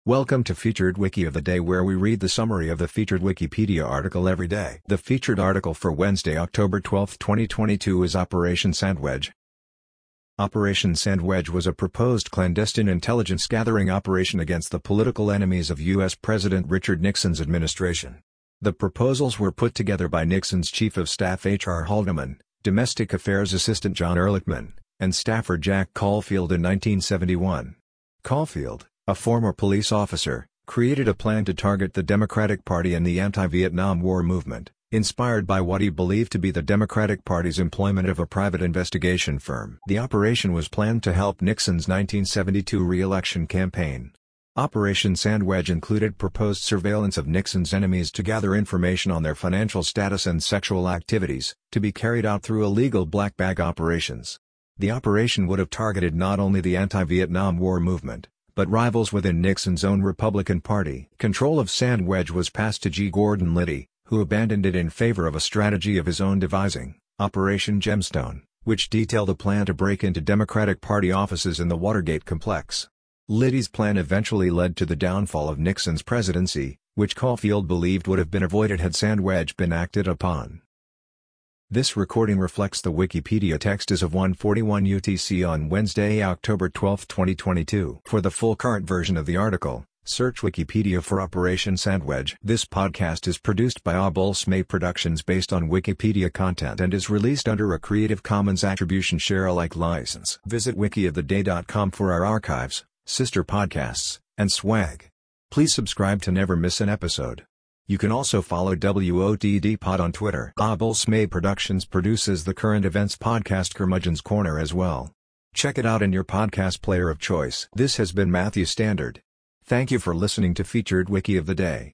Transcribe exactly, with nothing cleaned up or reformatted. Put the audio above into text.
Welcome to Featured Wiki of the Day, where we read the summary of the featured Wikipedia article every day. The featured article for Wednesday, October twelfth, twenty twenty-two is Operation Sandwedge. Operation Sandwedge was a proposed clandestine intelligence gathering operation against the political enemies of U S President Richard Nixon's administration. The proposals were put together by Nixon's Chief of Staff H R Haldeman, Domestic Affairs Assistant John Ehrlichman, and staffer Jack Caulfield in nineteen seventy-one. Caulfield, a former police officer, created a plan to target the Democratic Party and the anti-Vietnam War movement, inspired by what he believed to be the Democratic Party's employment of a private investigation firm. The operation was planned to help Nixon's nineteen seventy-two re-election campaign. Operation Sandwedge included proposed surveillance of Nixon's enemies to gather information on their financial status and sexual activities, to be carried out through illegal black bag operations. The operation would have targeted not only the anti-Vietnam War movement, but rivals within Nixon's own Republican Party. Control of Sandwedge was passed to G. Gordon Liddy, who abandoned it in favor of a strategy of his own devising, Operation Gemstone, which detailed a plan to break into Democratic Party offices in the Watergate complex. Liddy's plan eventually led to the downfall of Nixon's presidency, which Caulfield believed would have been avoided had Sandwedge been acted upon. This recording reflects the Wikipedia text as of one forty-one U T C on Wednesday, October twelfth, twenty twenty-two. For the full current version of the article, search Wikipedia for Operation Sandwedge. This podcast is produced by Abul Smay Productions based on Wikipedia content and is released under a Creative Commons Attribution Share Alike license. Visit wiki of the day dot com for our archives, sister podcasts, and swag. Please subscribe to never miss an episode. You can also follow W O T D Pod on Twitter. Abul Smay Productions produces the current events podcast Curmudgeon's Corner as well. Check it out in your podcast player of choice. This has been Matthew Standard. Thank you for listening to Featured Wiki of the Day.